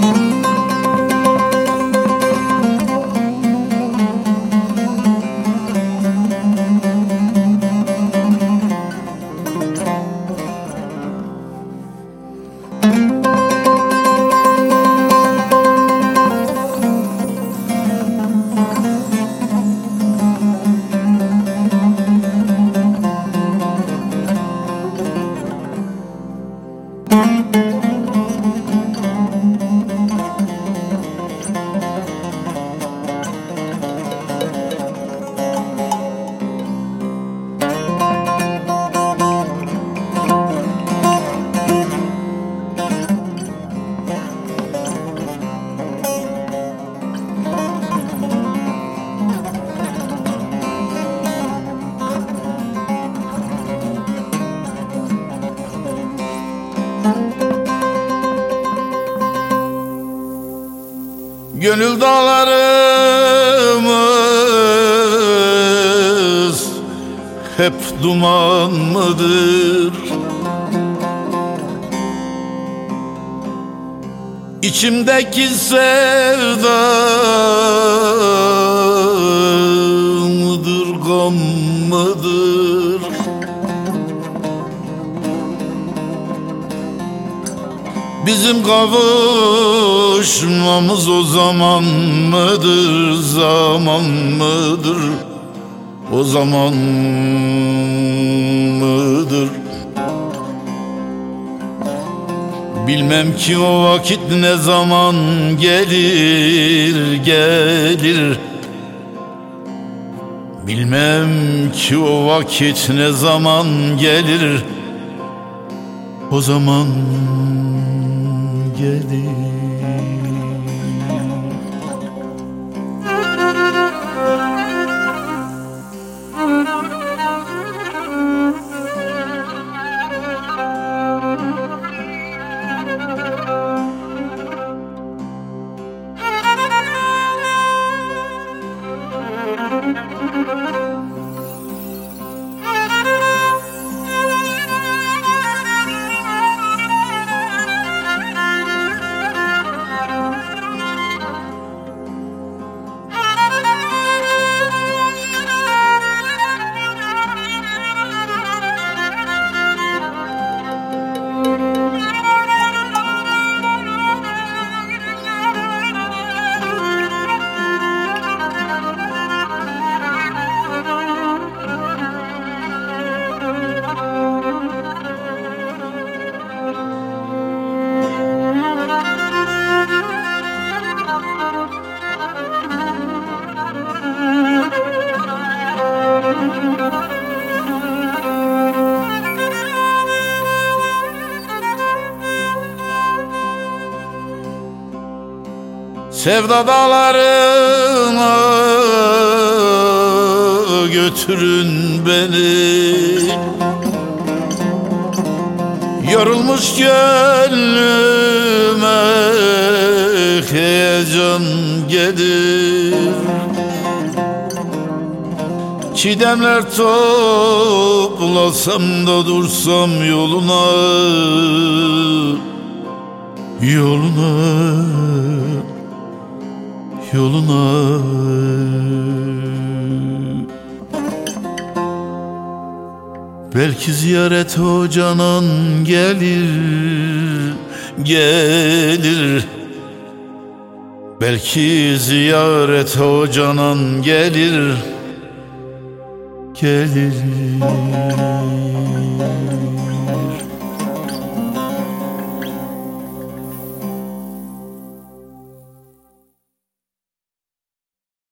Gönül dağlarımız hep duman mıdır? İçimdeki sevda mıdır, gam mıdır? Bizim kavuşmamız o zaman mıdır, zaman mıdır, o zaman mıdır? Bilmem ki o vakit ne zaman gelir, gelir. Bilmem ki o vakit ne zaman gelir, o zaman gelir. Sevda dağlarına götürün beni, yorulmuş gönlüme heyecan gelir. Çiğdemler toplasam da dursam yoluna, yoluna, yoluna. Belki ziyaret o canan gelir, gelir. Belki ziyaret o canan gelir, gelir.